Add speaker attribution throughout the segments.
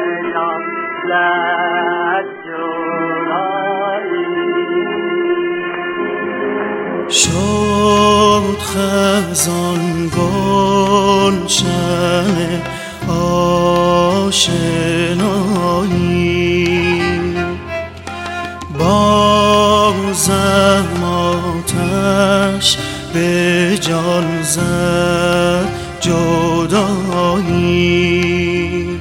Speaker 1: شد خزان گلشن آشنایی، بازم آتش به جان زد جدایی.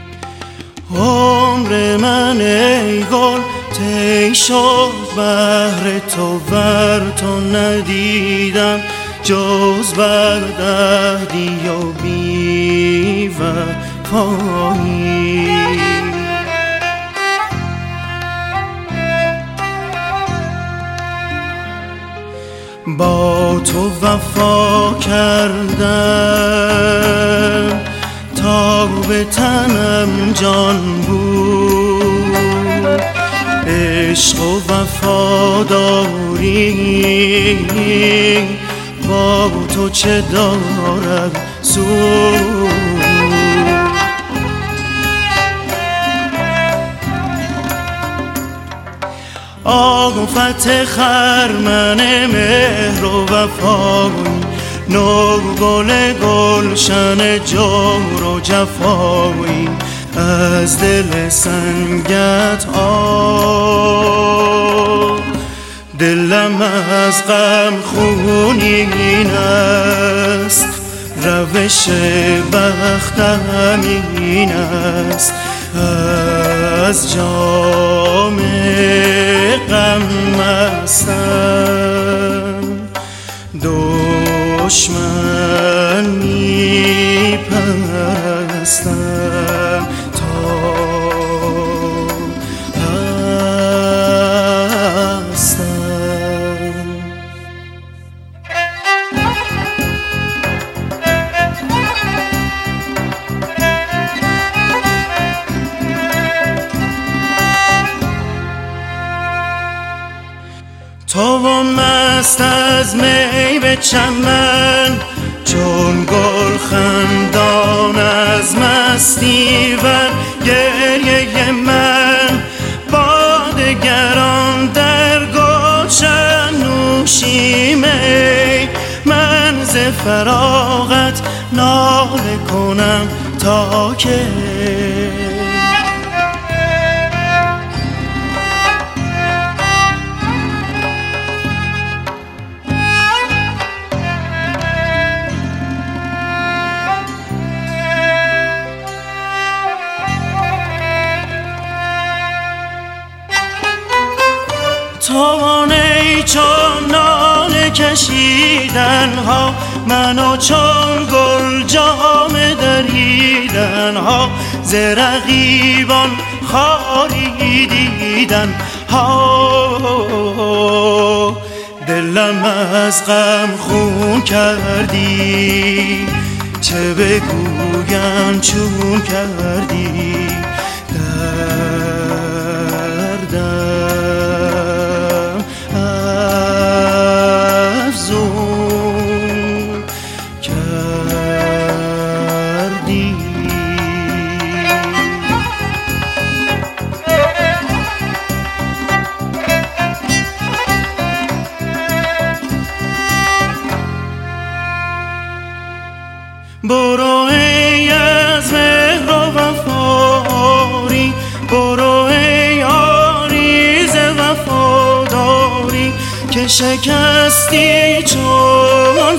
Speaker 1: عمر من ای گل طی شد بهر تو، ور تو ندیدم جز بر دهدی و بی وفایی. با تو وفا کردم تا به تنم جان بود، عشق و وفاداری با تو چه دارد سود. آفت خرمن مهر و وفایی، نو گل گلشن جور و جفایی، از دل سنگت دلم از غم خونین است، روش بختم این است، از جام غم مستم دشمن می پرستم تا هستم. تو مست از می به چمن، چون گل خندان از مستی ور گریه من، با دگران در گلشن نوشی می، من ز فراغت ناله کنم تا که توانه چون ناله کشیدن ها، منو چون گل جامه دریدن ها، ز رقیبان خاری دیدن ها. دلم از غم خون کردی، چه بگویم چون کردی، دردم افزون کردی. برو ای از مهر و وفاری، برو ای آریز وفاداری، که شکستی چون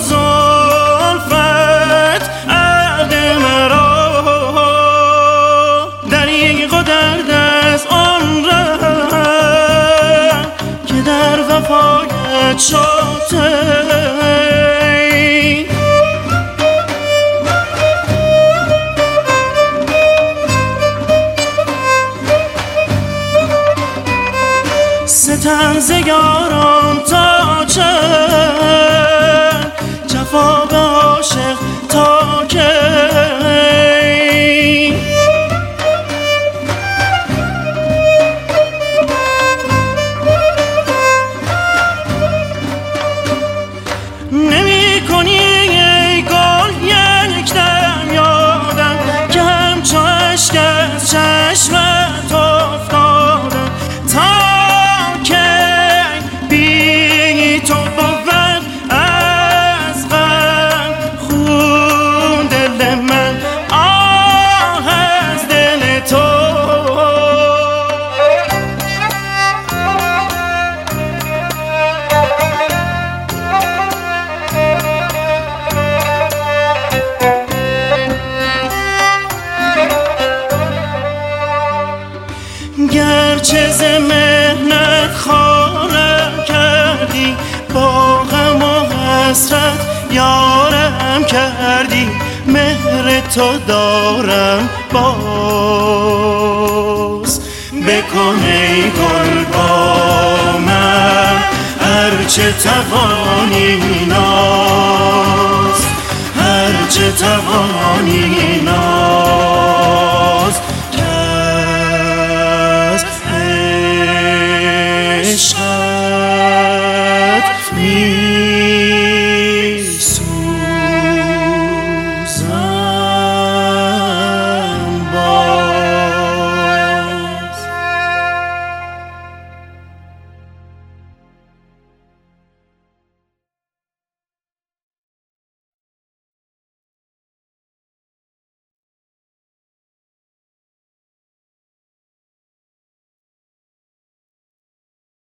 Speaker 1: زلفت عهد مرا، دریغ و درد از آن ره که در وفایت شد. ستم ز یاران تا چند، جفا به عاشق تا کی، نمی کنی ای گل یک دم یادم که همچو اشک از چشم گرچه ز مهنت خارم کردی، با غم و حسرت یارم کردی، مهر تو دارم باز. بکن ای گل با من هرچه توانی ناز، هرچه توانی ناز.